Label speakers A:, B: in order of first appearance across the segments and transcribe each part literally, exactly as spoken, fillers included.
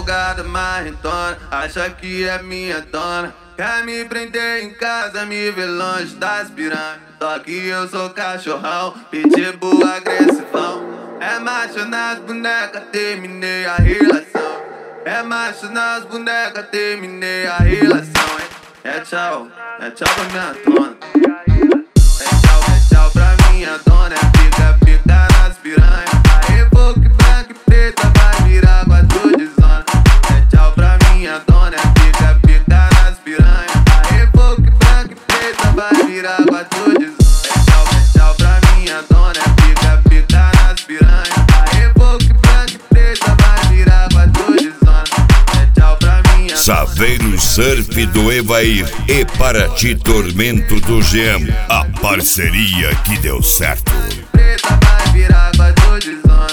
A: folgada, marrentona, acha que é minha dona. Quer me prender em casa, me ver longe das piranhas. Só que eu sou cachorrão, pitbull agressivão. É macho nas bonecas, terminei a relação. É macho nas bonecas, terminei a relação, hein? É tchau, é tchau pra minha dona. É tchau, é tchau pra minha dona. É pica, pica nas piranhas. Aí boca branca e preta vai virar quatro de zona. É tchau pra minha dona. É pica, pica nas piranhas. Aí boca branca e preta vai virar quatro de zona. É tchau, é tchau pra minha dona. É pica, pica nas piranhas. Aí boca branca e preta vai virar quatro de zona. É tchau pra minha
B: Saveiro Surf do Evair e Paraty Tormento do Gem, a parceria que deu certo.
A: Preta vai virar quatro de zona.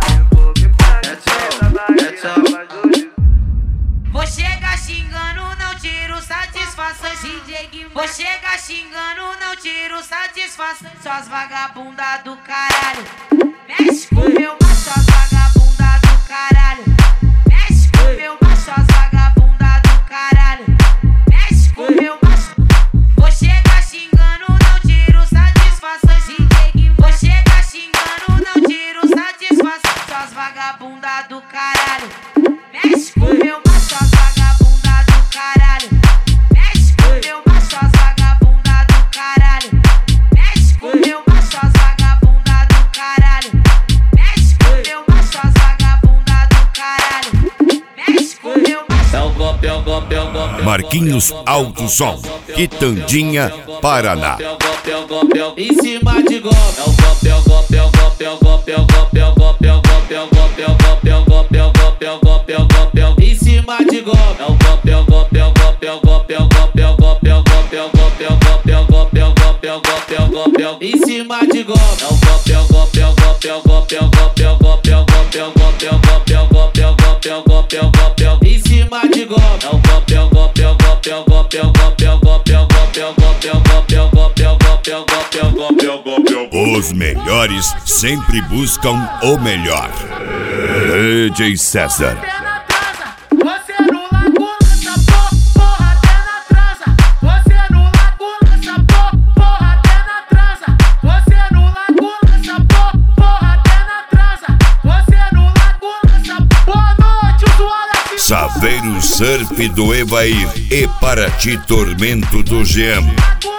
A: É tchau, é tchau.
C: Vou chegar xingando, não tiro satisfação. Vou chegar xingando, não tiro satisfação. Suas vagabundas do caralho. Mexe com meu macho, suas vagabundas do caralho. Mexe com meu macho, suas vagabundas do caralho. Mexe com meu macho. Vou chegar xingando, não tiro satisfação. Vou chegar xingando, não tiro satisfação. Suas vagabundas do caralho. Mexe com meu macho, suas vagabundas do caralho. Mexe com meu macho, suas vagabundas do caralho. Mexe com meu macho, suas vagabundas do caralho. Mexe com meu macho, suas vagabundas do caralho. Mexe com meu macho.
A: É o golpe, é o golpe, é o golpe.
B: Marquinhos Alto Som, Quitandinha, Paraná.
A: Em cima de golpe. É o golpe, é o golpe, é o golpe, é o golpe, é o golpe, é o golpe, é o golpe, é o golpe, é o golpe, é o golpe, é o golpe, é o golpe, é o golpe, é o em cima de golpe. É o golpe, é o golpe, é o golpe, é o golpe, é o golpe, é o golpe, é o golpe, é o golpe, é o golpe, é o golpe, é o golpe, é o golpe, é o golpe, é o em cima de golpe. É o golpe, é o golpe, é o golpe, é o golpe, é o golpe, é o golpe, é o golpe, é o golpe, é o golpe, é o golpe, é o golpe, é o golpe, é o golpe, é o em cima de golpe. É o golpe, é o golpe, é o golpe, é o golpe, é o golpe, é o golpe, é o golpe, é o golpe, é o golpe, é o golpe, é o golpe, é o golpe, é o golpe, é o golpe, é o golpe.
B: Os melhores sempre buscam o melhor. D J César.
A: Saveiro Surf do Evair e Paraty Tormento do Gem.